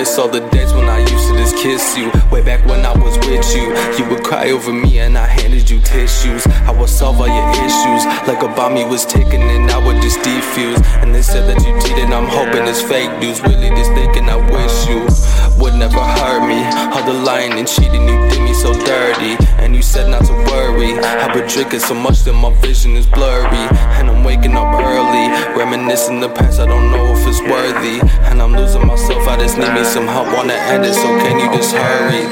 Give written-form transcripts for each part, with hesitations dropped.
miss all the days when I used to just kiss you. Way back when I was with you, you would cry over me and I handed you tissues. I would solve all your issues like a bomb you was ticking and I would just defuse. And they said that you cheated, I'm hoping it's fake news. Really just thinking I wish you would never hurt me. All the lying and cheating, you did me so dirty. And you said not to worry. I've been drinking so much that my vision is blurry. And I'm waking up early, reminiscing the past, I don't know if it's worthy. And I'm losing myself, I just need me some help, wanna end it, so can you just hurry?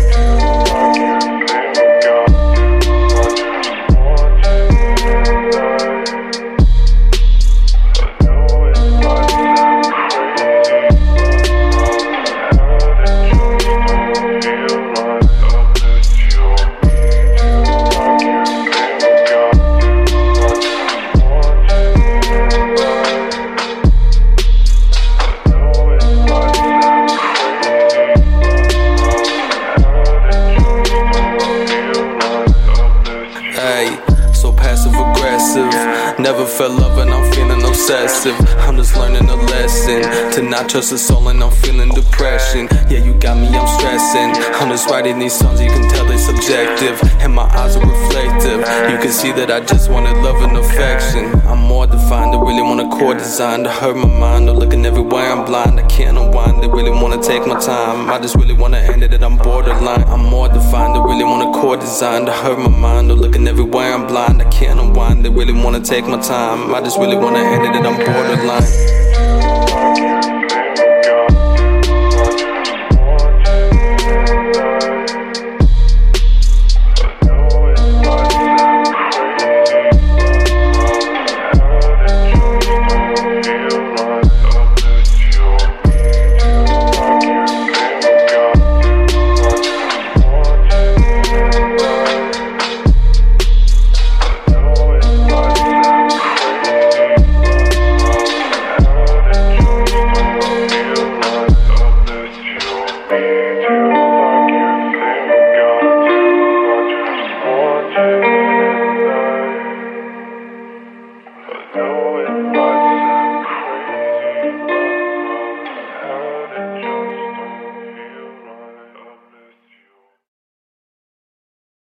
So passive aggressive, never felt love and I'm feeling obsessive. I'm just learning a lesson to not trust a soul and I'm feeling depression. Yeah, you got me, I'm stressing. I'm just writing these songs, you can tell they subjective, and my eyes are reflective. You can see that I just wanted love and affection. I'm more defined, I really want a core design to hurt my mind. I'm looking everywhere, I'm blind, I can't unwind. They really wanna take my time, I just really wanna end it, I'm borderline. I'm more defined, I really want a core design to hurt my mind. I'm looking everywhere, I'm blind, I can't unwind. They really wanna take my time, I just really wanna end it, I'm borderline.